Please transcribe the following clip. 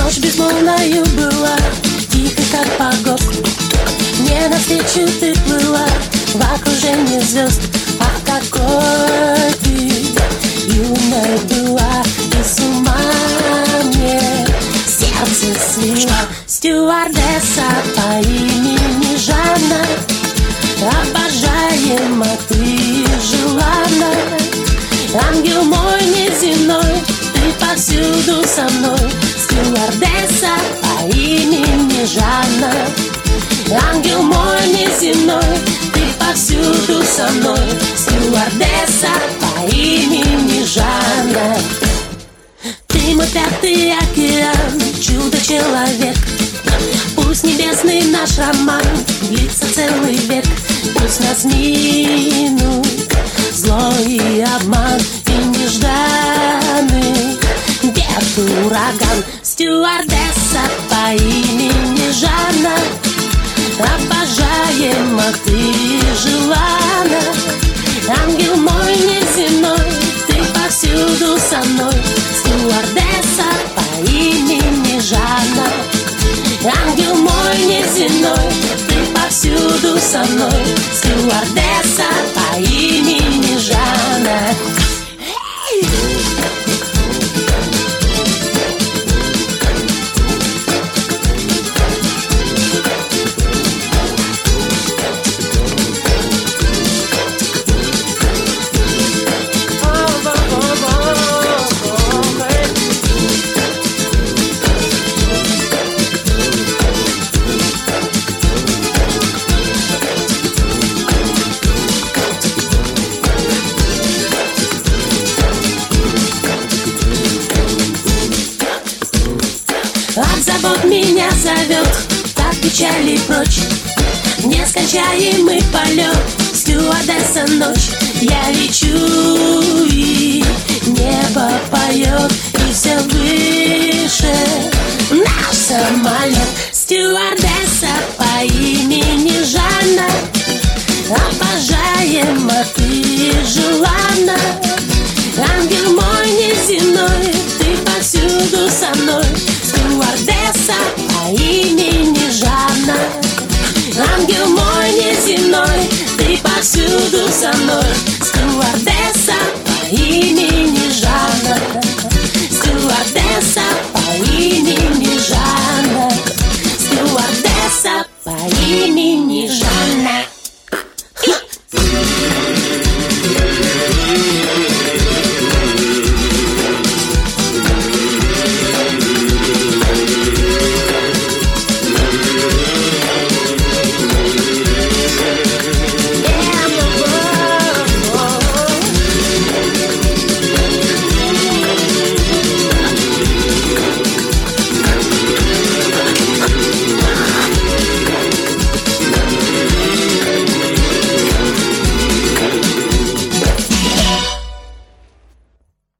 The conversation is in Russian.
Ночь безмолвною была, тихо как погост. Мне навстречу ты плыла в окружении звезд. Ах, какой ты юной была, и с ума мне сердце свела. Стюардесса по имени Жанна, обожаема ты желанна. Ангел мой неземной, ты повсюду со мной. Стюардесса по имени Жанна, ангел мой неземной, ты повсюду со мной. Стюардесса по имени Жанна. Ты мой пятый океан, чудо-человек. Пусть небесный наш роман длится целый век. Пусть нас минут зло и обман, и нежданный бед, ураган. Стюардесса по имени Жанна, обожаема ты желанна. Ангел мой неземной, ты повсюду со мной. Стюардесса по имени Жанна, ангел мой неземной, ты повсюду со мной. Стюардесса по имени Жанна. От забот меня зовет, так печали прочь. Нескончаемый полет, стюардесса ночь. Я лечу, и небо поет, и все выше наш самолет. Стюардесса по имени Жанна, обожаема ты желанна. Ангел мой неземной, ты повсюду со мной. Стюардесса по имени Жанна, ангел мой неземной, ты повсюду со мной.